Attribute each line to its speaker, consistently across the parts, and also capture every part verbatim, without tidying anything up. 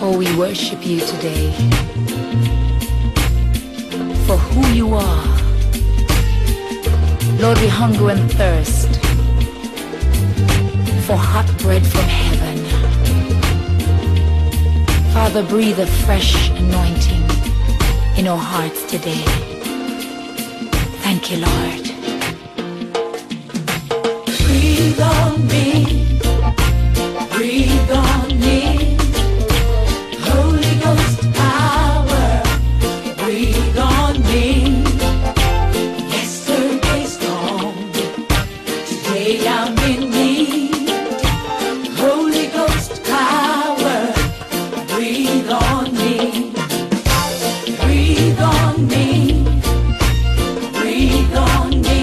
Speaker 1: Oh, we worship you today for who you are. Lord, we hunger and thirst for hot bread from heaven. Father, breathe a fresh anointing in our hearts today. Thank you, Lord.
Speaker 2: Breathe on me, breathe on me, Holy Ghost power, breathe on me. Yesterday's gone, today I'm in need. Holy Ghost power, breathe on me, breathe on me, breathe on me.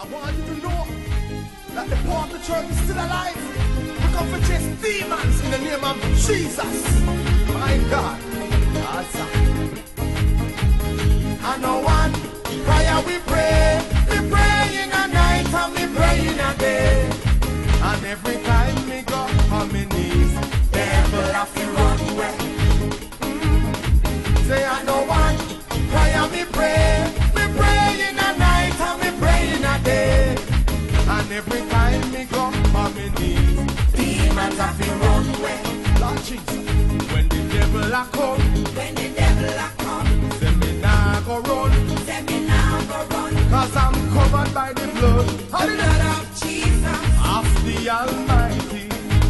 Speaker 3: want you to know that the Paw Patrol Church is still alive. We come for chase demons in the name of Jesus. My God. Awesome. I know one prayer we pray. We pray in a night and we pray in a day. And every time we go on my knees, devil have to run away. Mm. Say I know one prayer we pray. We pray in a night and we pray in a day. And every time we go on my knees, demons have to run away. Lord Jesus, when the devil a come, when the devil a come, say me nah go run, say me nah go run, cause I'm covered by the blood, the blood of Jesus, of the Almighty.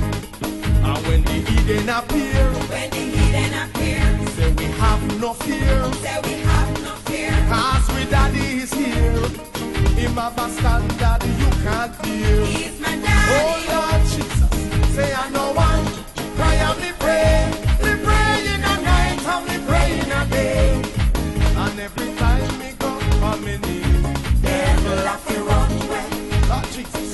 Speaker 3: And when the heathen appear, when the heathen appear, say we have no fear, say we have no fear, cause we daddy is here. Him have a standard you can't fear. He's my daddy. Oh Lord Jesus, say I know one prayer me pray. We pray in a night and we pray in a day. And every time we go on my knees, devil have to run away. Lord Jesus,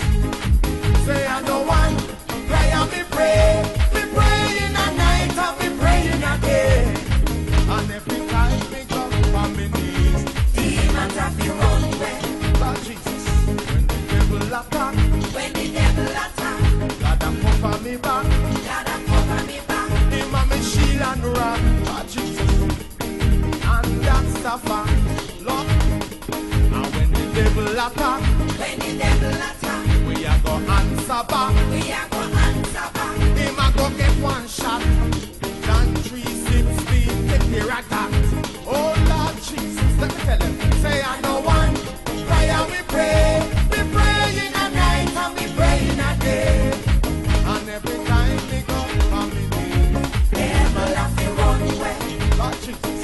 Speaker 3: say I know one prayer me pray. We pray in a night and we pray in a day. And every time we go on my knees, demons have to run away. Lord Jesus, when the devil attack, when the devil attack, God a cover me back, God a cover me back. Him a me shield and rock, Lord Jesus, and that's the fact, Lord. And when the devil attack, when the devil attack, we a go answer back, we a go answer back. Him a go get one shot, John three sixteen, take the rat attack. Oh Lord Jesus, let me tell him, say I know one prayer we pray. We pray in a night and we pray in a day. And every time we go on my knees, devil have to run away. Lord Jesus,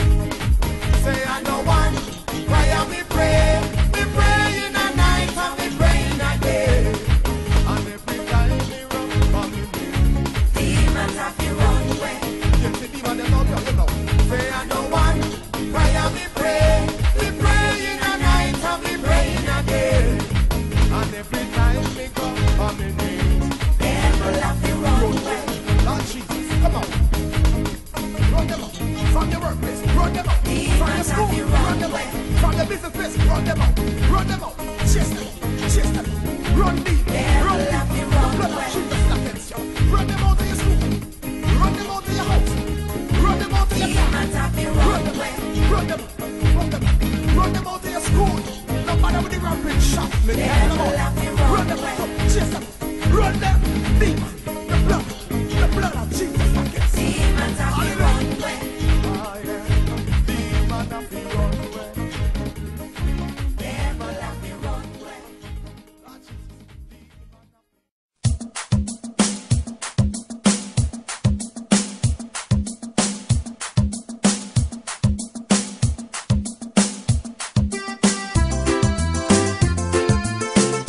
Speaker 3: say I know one prayer we pray. We pray in a night and we pray in a day. And every time we run on my knees, demons have to run away. You see demons, they know you, you know. Say I know one prayer we pray. We pray in a night and we pray in a day. And every time we go on my knees, devil have to run away. Lord Jesus, come on. Run them up. From your workplace, run them up. From your school, run them up. From your business place, run them up. Run them up. Chase them up. Chase them up. Run deep. Run deep. The blood of Jesus against you. Run them out of your school. Run them out of your house. Run them out of your car. Run them up. Run them up. Run them up. Run them out of your school. No matter with the rampage shot, me tell them out. Run them up. Chase them up. Run them. Demon. The blood. The blood of Jesus against you. Demons have to run away. Oh yeah. Demons have to run away. Devil have to run away. Lord Jesus.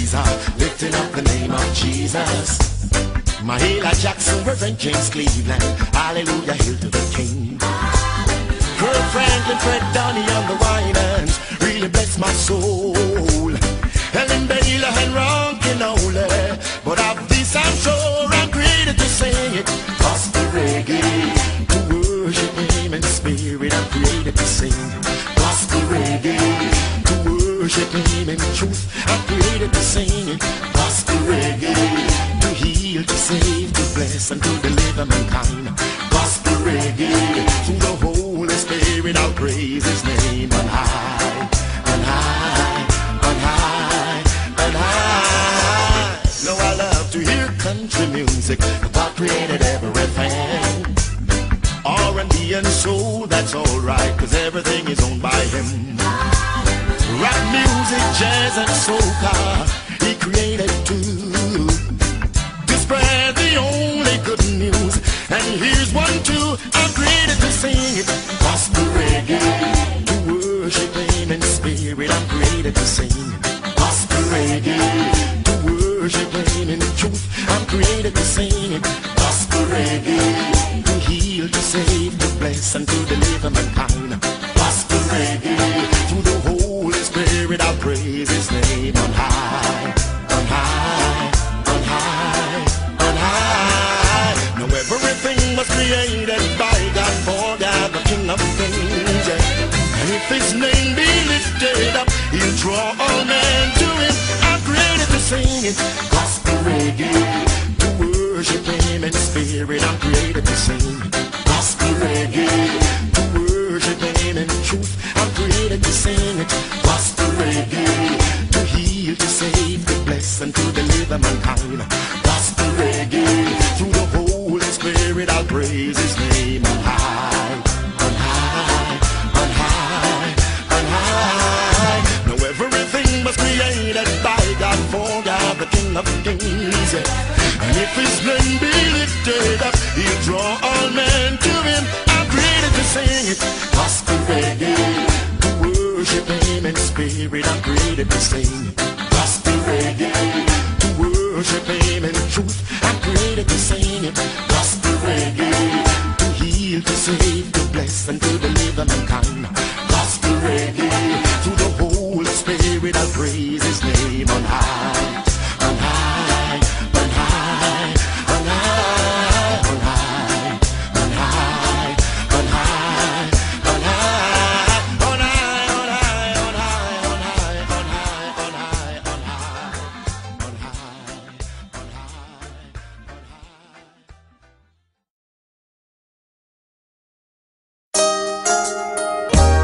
Speaker 3: Caesar, lifting up the name of Jesus. Mahalia Jackson, Reverend James Cleveland, hallelujah, hail to the King. Kirk Franklin, Fred Donny on the Winans, really bless my soul. Helen Baylor and Ronkin Ole, but of this I'm sure I'm created to sing it. Gospel reggae, to worship Him in spirit, I'm created to sing. Gospel reggae, to worship Him in truth, I'm created to sing it. Gospel reggae, to heal, to save, to bless, and to deliver mankind. Gospel reggae, through the Holy Spirit, I'll praise His name on high, on high, on high, on high. No, I love to hear country music. God created everything. R and B and soul, that's alright, cause everything is owned by Him. Rock music, jazz and soca, He created too. To spread the only good news. And here's one too, I'm created to sing it. Gospel reggae, to worship Him in spirit, I'm created to sing it. Gospel reggae, to worship Him in truth, I'm created to sing it. Gospel reggae, to heal, to save, to bless, and to deliver mankind. Gospel reggae, through the Holy Spirit, I'll praise His name on high, on high, on high, on high. Now everything was created by God, for God, the King of Kings. And if His name be lifted up, He'll draw all men to Him. I'm created to sing it. Gospel reggae, to worship Him in spirit, I'm created to sing it. Gospel reggae, to worship Him in truth, I'm created to sing it. Gospel reggae, to heal, to save, to bless, and to deliver mankind. Gospel reggae, through the Holy Spirit, I'll praise His name on high, on high, on high, on high. Now everything was created by God, for God, the King of Kings. And if His name be lifted up, He'll draw all men to Him. I'm created to sing it. Gospel reggae, to worship Him in spirit, I'm created to sing it. Gospel reggae, to worship Him in truth, I'm created to sing it. Gospel reggae, to heal, to save, to bless, and to deliver mankind. Gospel reggae, through the Holy Spirit, I'll praise His name on high, on high, on high, on high, on high, on high, on high, on high, on high, on high, on high, on high, on high, on high, on high, on high, on high.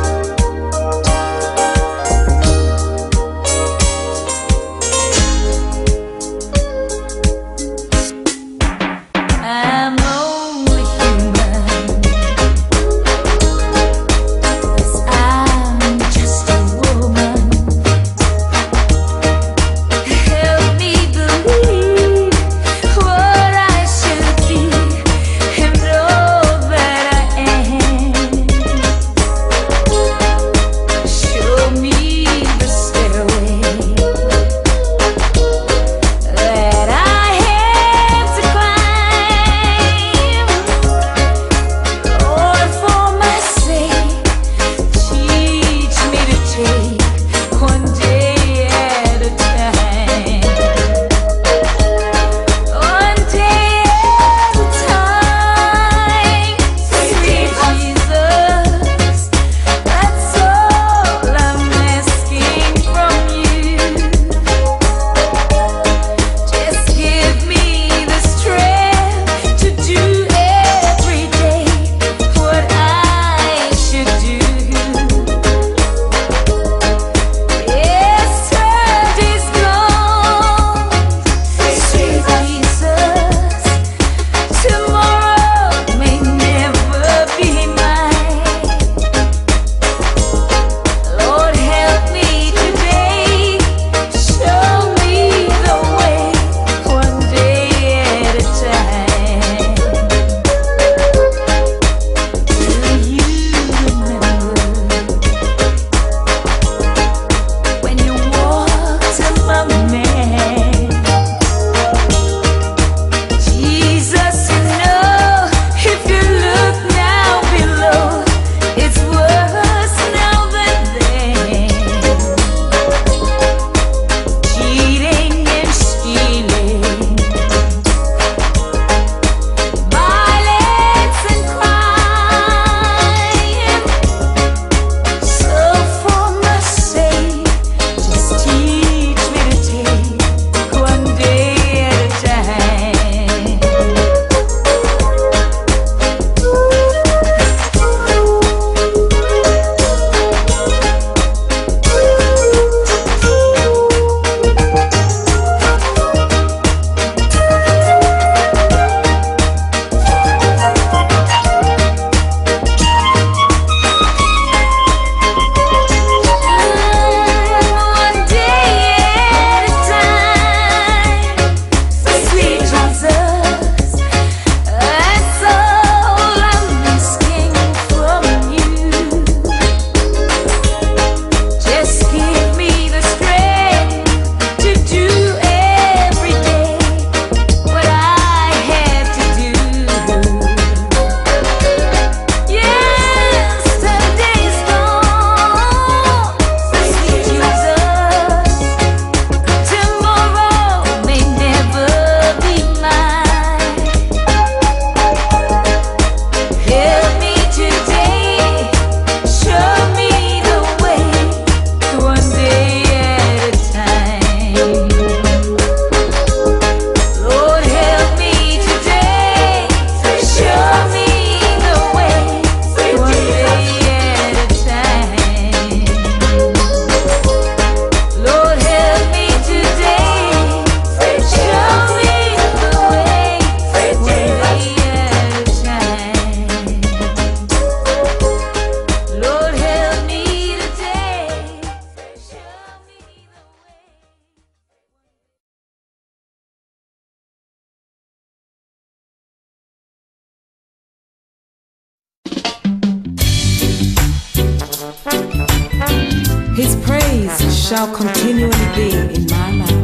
Speaker 2: His praise shall continually be in my mouth.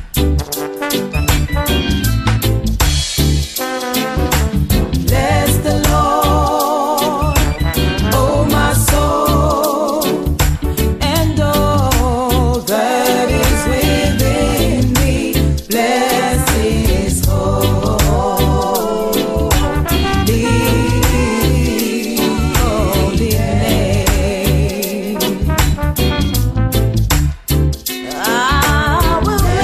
Speaker 2: Bless the Lord, oh my soul, and all that is within me. Bless His holy, holy name. I will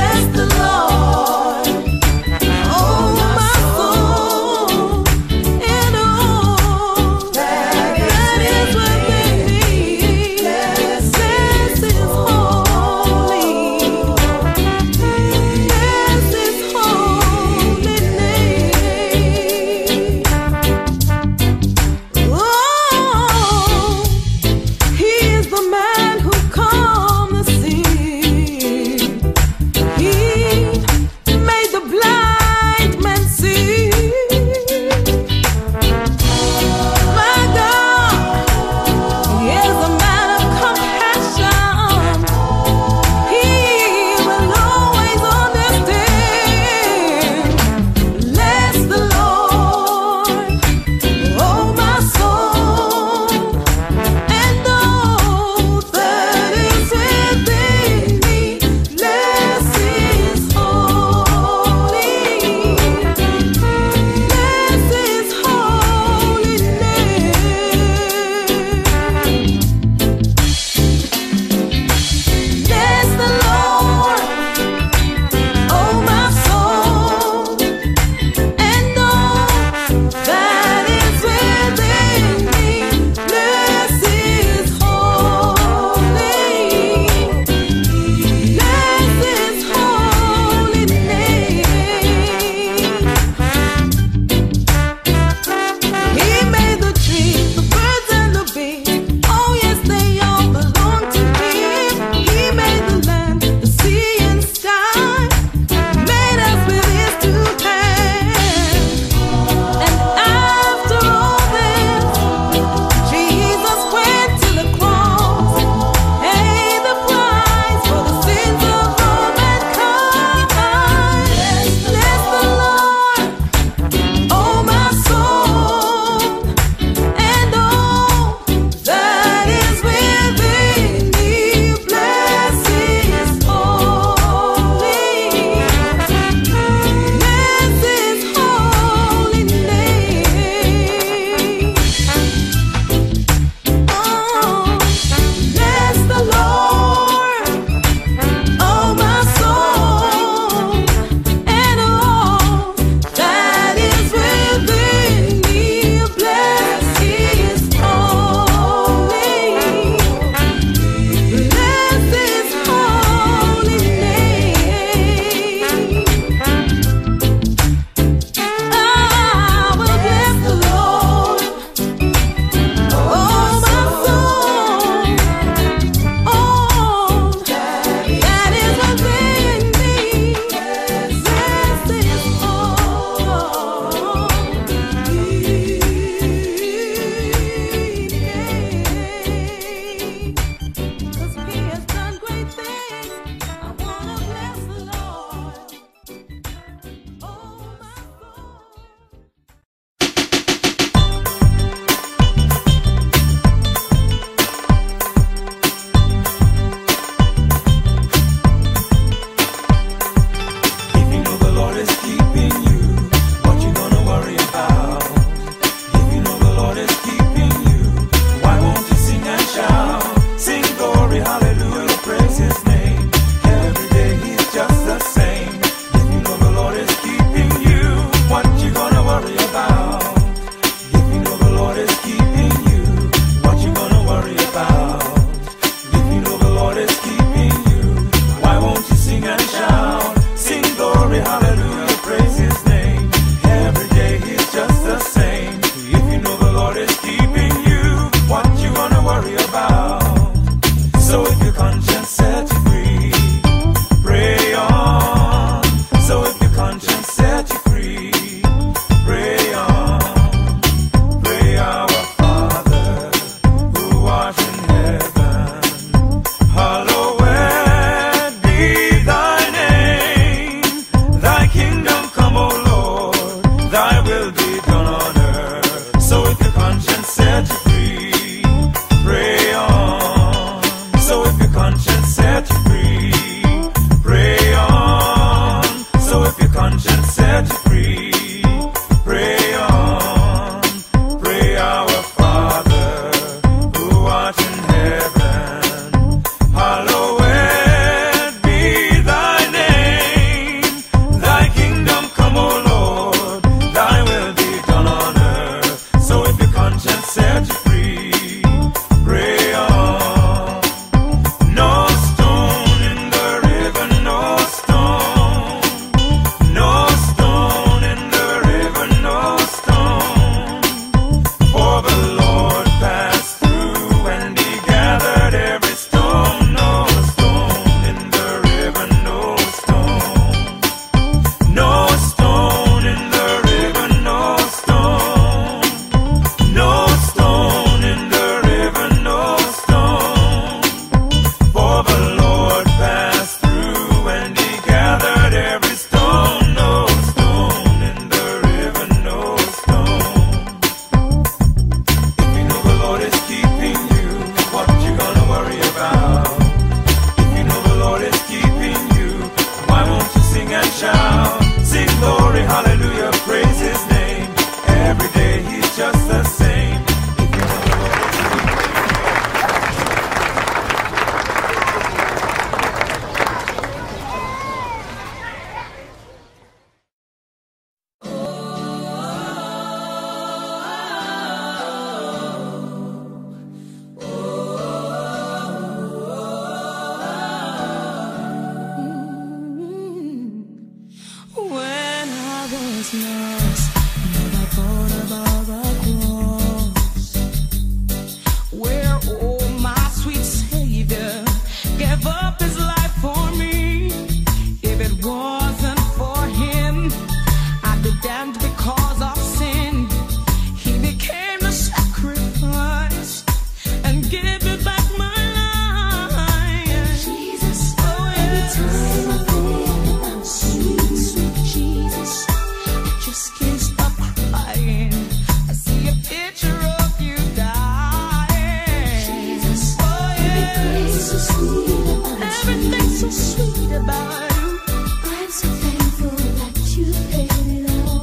Speaker 2: righteousness. Never thought about the cross, where oh my sweet Savior gave up his life for me. If it wasn't for him, I'd be damned because of sin. He became the sacrifice and gave me back my life. Jesus, oh yes. Every time I think about sweet, sweet Jesus, I just can't stop crying. I see a picture of you dying. Jesus, oh yes. Everything's so sweet about Everything's so sweet about you. I'm so thankful that you paid it all.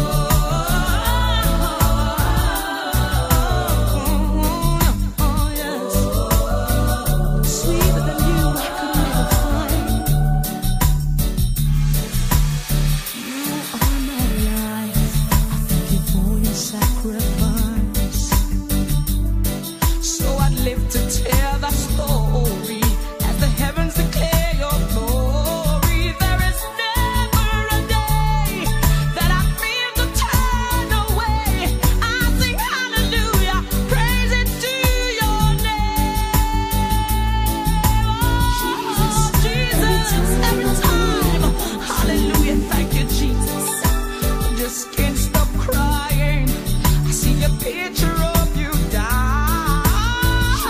Speaker 2: Oh, oh yes. Sweeter than you I could never find. You are my life. I thank you for your sacrifice. So I'd live to tell the story as the heavens declare your glory. There is never a day that I feel to turn away. I sing hallelujah, praise it to your name. Jesus, Jesus, every time. Hallelujah, thank you, Jesus. I just can't stop crying. I see a picture of you die.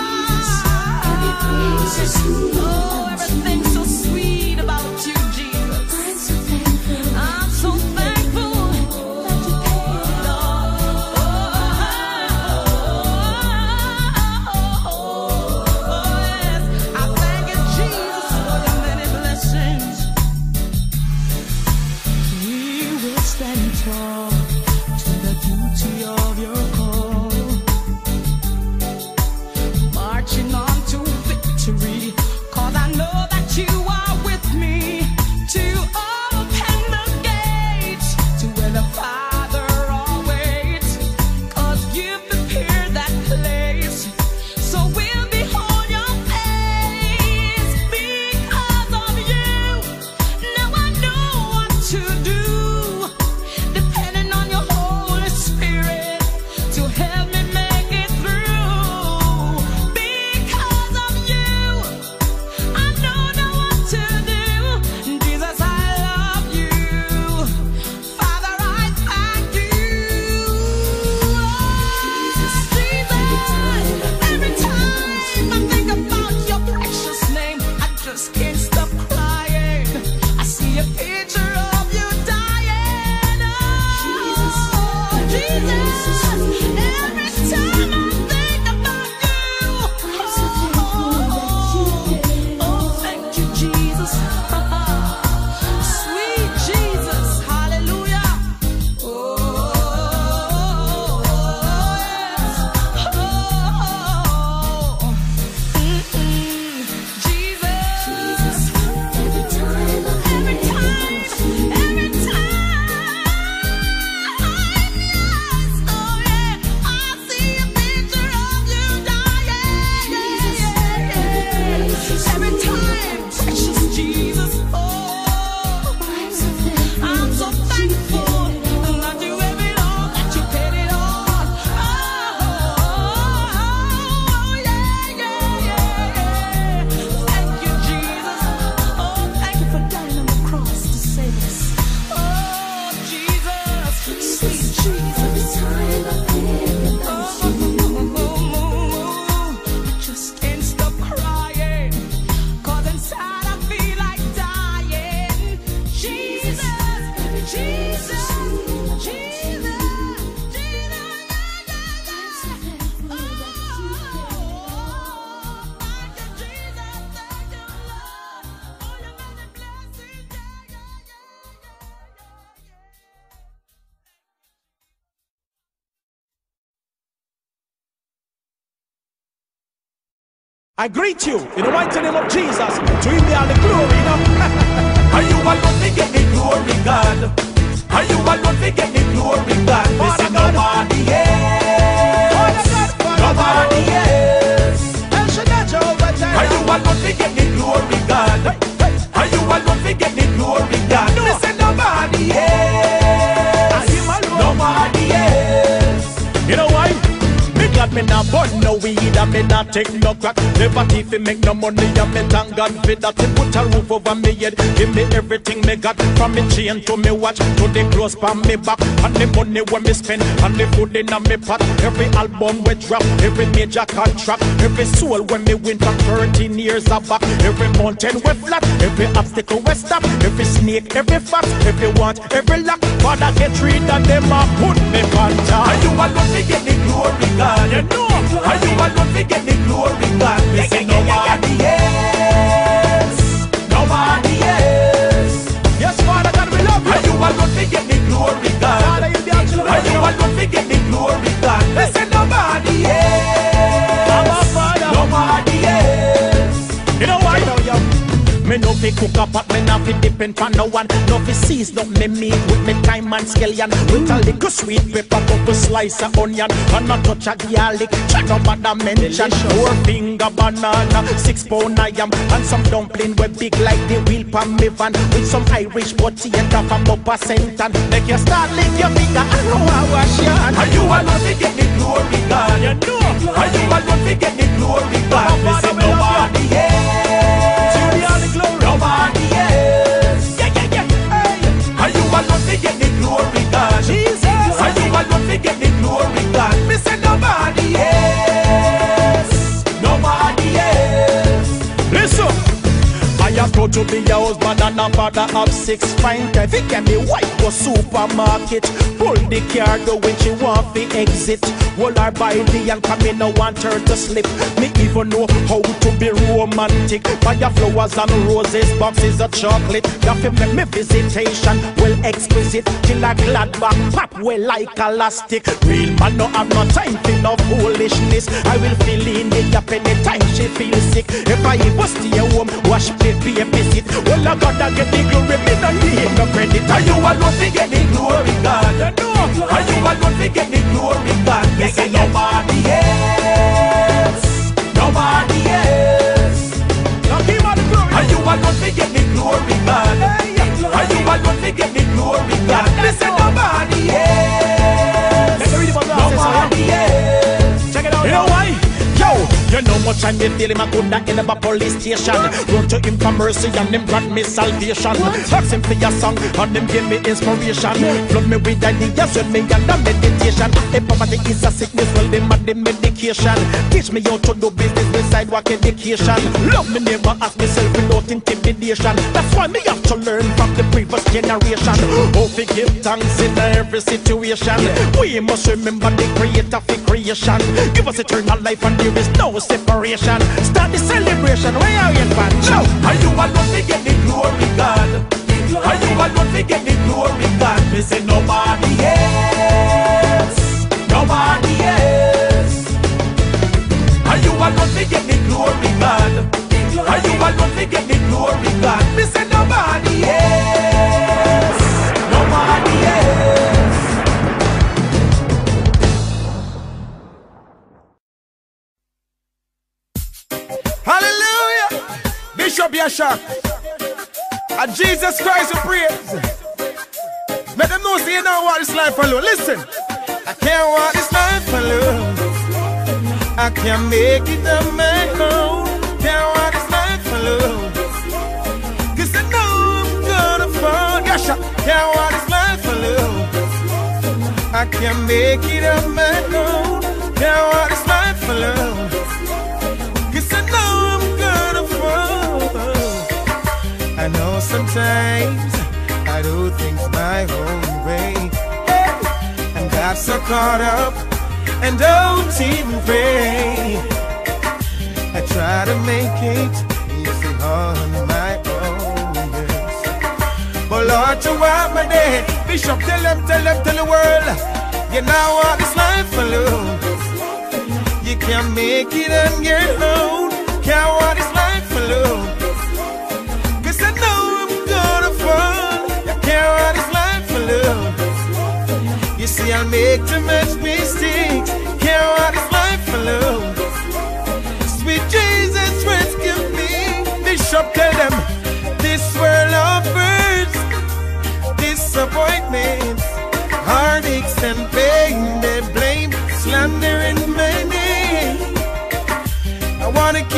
Speaker 2: Oh, everything's so sweet about you, Jesus. I'm so thankful that you paid it all. Oh, yes. I thank you, Jesus, for your many blessings. We will stand tall to the duty of your call, marching on to victory, 'cause I know that you are with me to open the gates to where the Father awaits, 'cause you've prepared that place, so we'll behold your face. Because of you, now I know what to do, depending on your Holy Spirit to help me make it through. Because of you, I know now what to do. Jesus, I love you. Father, I thank you. Jesus, every time I think about your precious name, I just can't stop crying. I see a picture of you dying. Oh, Jesus, every time I think about you. Oh, thank you, Jesus. Sweet Jesus, hallelujah. Oh, yes. Oh, mm-mm. Jesus, every time, every time, every time. Yes, oh yeah, I see a picture of you dying. Every time, precious Jesus. Oh, I'm so thankful that you gave it all, that you paid it all. Oh, yeah, yeah, yeah, yeah. Thank you, Jesus. Oh, thank you for dying on the cross to save us. Oh, Jesus, sweet Jesus. Oh, I just can't stop crying, 'cause inside I feel like dying. Jesus, Jesus, Jesus, Jesus. Oh, thank you, Jesus, thank you, Lord. Oh, your many blessings.
Speaker 4: I greet you in the mighty name of Jesus. To him be all the glory, you know. Are you alone to get the glory, God? Are you alone to get the glory, God? This is nobody else. Nobody else. Are you alone to get the glory, God? Are you alone to get the glory, God? This is nobody else. me not burn no weed and me not take no crack. Never thief me make no money and me thank God for that. He put a roof over me head, give me everything me got. From me chain to me watch to the clothes from me back. And the money when me spend and the food in a me pot. Every album we drop, every major contract, every soul when me win from thirteen years of back. Every mountain we flat, every obstacle we stop, every snake, every fox, every want, every lock. Father get rid of them and put me on top. And you alone we get the glory, God. You know. And you alone we get the glory, God. We say nobody else, nobody else. Yes, Father God, we love you. And you alone we get the glory, God. And you alone we get the glory, God. We say nobody else, our Father, nobody else. You know why? Me no fi cook up but me not fi depend on no one. No fi seize no me meat with me time and scallion. With a little sweet pepper, couple slice of onion, and a touch of garlic. Check no bother mention. Four finger banana, six pound I am, and some dumpling we big like the wheel pan me van. With some Irish potato from up a center. Make you start lick your finger and know I wash your hand. And you alone fi get the glory, God. You know. And you alone fi get the glory, God. Me say nobody else. Nobody else. Yeah, yeah, yeah. Hey. And you alone fi get the glory, God. Jesus. And you alone fi get the glory, God. Me say nobody else. Nobody else. Listen. I am proud to be your husband and a father of six. Fine time, he can be white go supermarket. Pull the car go when she want to exit. Hold her by the and come in, no want her to slip. Me even know how to be romantic. Buy your flowers and roses, boxes of chocolate. That fi make me visitation well exquisite. Till a glad back pop well like elastic. Real man no have no time for no foolishness. I will fill in the gap anytime she feels sick. If I even stay home, wash me babysit. Well I gotta get the glory, me no need no credit. Are you alone to get the glory, God? Are you alone to get the glory, God? Yes, and nobody else, nobody else. Now give her the glory. Are you alone to get the glory, God? Are you alone to get the glory, God? Listen, nobody else, nobody else. Check it out. You know why? Yo, you know much time you feel him, I could not in a police station. Run to him for mercy and him grant me salvation. Ask him for your song and him give me inspiration. Flood me with ideas, with me and the meditation. If poverty is a sickness, well them and the medication. Teach me how to do business with sidewalk education. Love me never ask myself without intimidation. That's why me have to learn from the previous generation. How to give thanks in every situation. We must remember the creator for creation. Give us eternal life and there is no separation. Start the celebration. Where are you, man? Now, are you alone to get the glory, God? Are you alone to get the glory, God? Me say nobody else, nobody else. Are you alone to get the glory, God? Are you alone to get the glory, God? Me say nobody else, nobody else.
Speaker 3: Hallelujah! Bishop Yashak and Jesus Christ we praise. Let them know say you don't want this life alone. Listen, I can't want this life alone. I can't make it on my own. Can't want this life alone. Cause I know I'm gonna fall. Yashak, can't want this life alone. I can't make it on my own. Can't want this life alone. Cause I know I'm gonna fall. I know sometimes I do things my own way, and got so caught up and don't even pray. I try to make it easy on my own, yes. But Lord, you are my day. Bishop, tell them, tell them, tell the world, you now want this life alone. You can't make it on your own. Can't want this life alone. Cause I know I'm gonna fall. You can't want this life alone. You see I'll make too much mistakes. Can't want this life alone. Sweet Jesus rescue me. Bishop tell them this world offers disappointments, heartaches and pain. They blame slander and my name.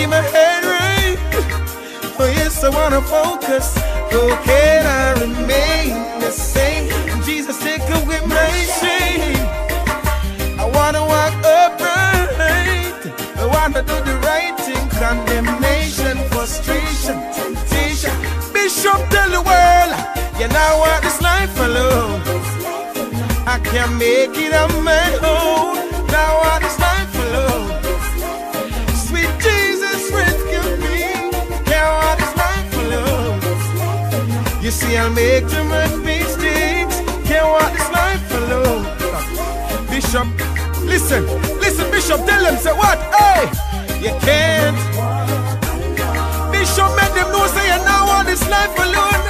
Speaker 5: keep my head right. Oh yes, I wanna focus. Oh, can I remain the same? Jesus, take away my shame. I wanna walk upright. I wanna do the right thing. Condemnation, frustration, temptation. Bishop, tell the world, you know what this life alone. I can't make it on my own. Now what this life alone. Sweet Jesus, rescue me. Can't walk this life alone. You see, I'll make too much mistakes. Can't walk this life alone. Bishop, listen, listen, Bishop, tell them, say what? Hey, you can't. Bishop, make them know, say you now want this life alone.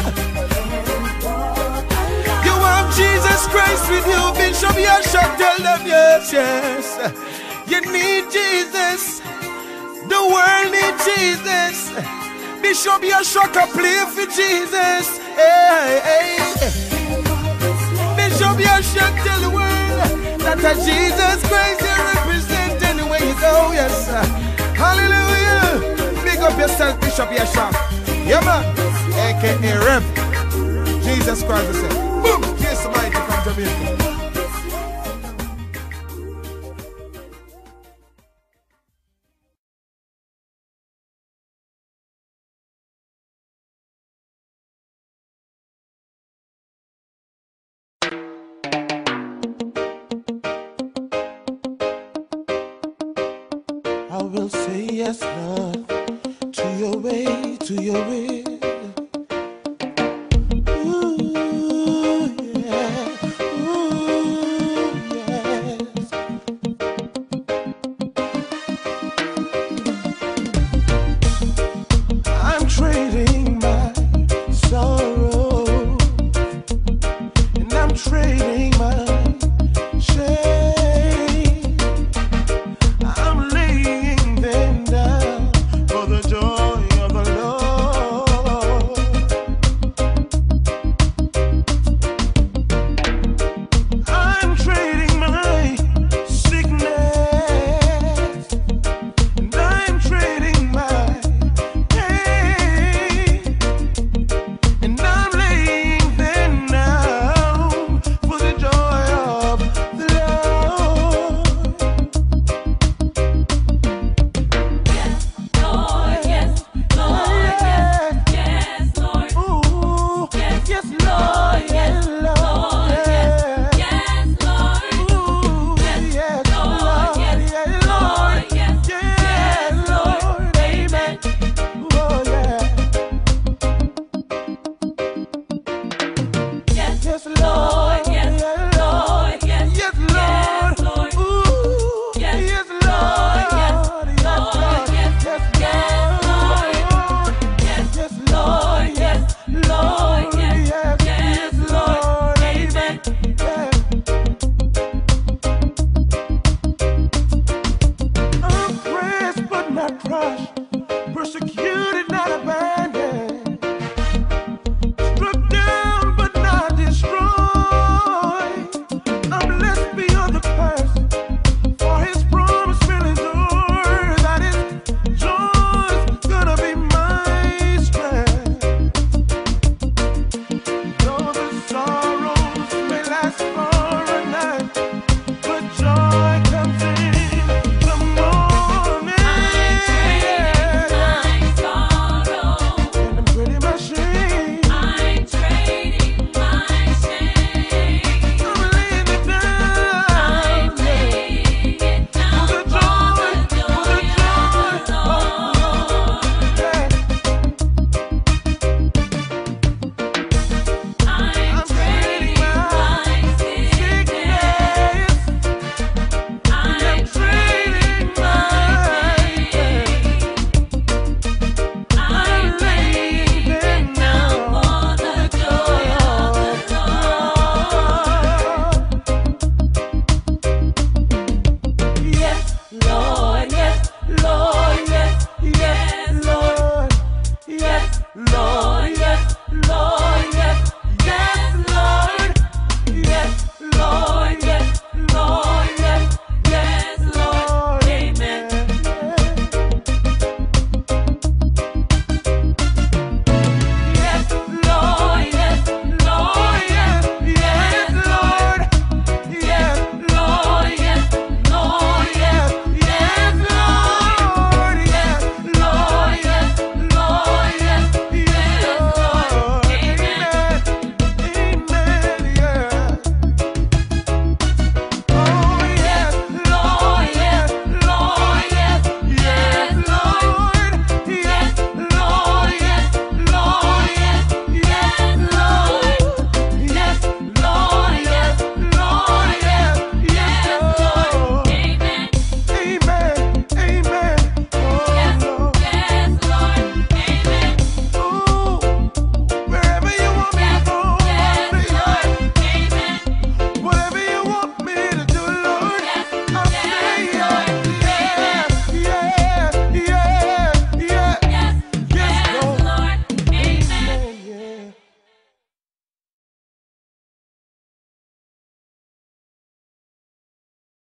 Speaker 5: You have Jesus Christ with you, Bishop, you shall tell them, yes, yes. You need Jesus. The world needs Jesus. Bishop, you shock a play for Jesus. Hey, hey. Bishop, you should tell the world that a Jesus Christ you represent anywhere you go, yes. Hallelujah. Big up yourself, Bishop, you shock. Yeah, man. A K A Rev. Jesus Christ, I say. Boom. Jesus Almighty from Jamaica. I will say yes, Lord, to your way, to your way.